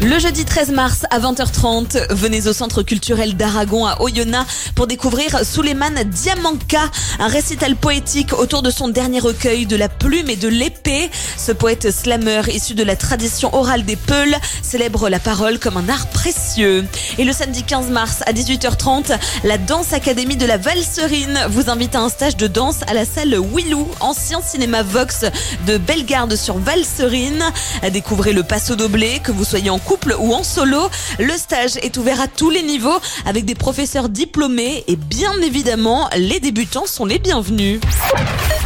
Le jeudi 13 mars à 20h30, venez au Centre culturel d'Aragon à Oyonnax pour découvrir Souleymane Diamanka, un récital poétique autour de son dernier recueil de la plume et de l'épée. Ce poète slameur issu de la tradition orale des Peuls célèbre la parole comme un art précieux. Et le samedi 15 mars à 18h30, la Danse Académie de la Valserine vous invite à un stage de danse à la salle Willou, ancien cinéma Vox de Bellegarde sur Valserine. Découvrez le passo doblé, que vous soyez en couple ou en solo. Le stage est ouvert à tous les niveaux avec des professeurs diplômés et bien évidemment, les débutants sont les bienvenus.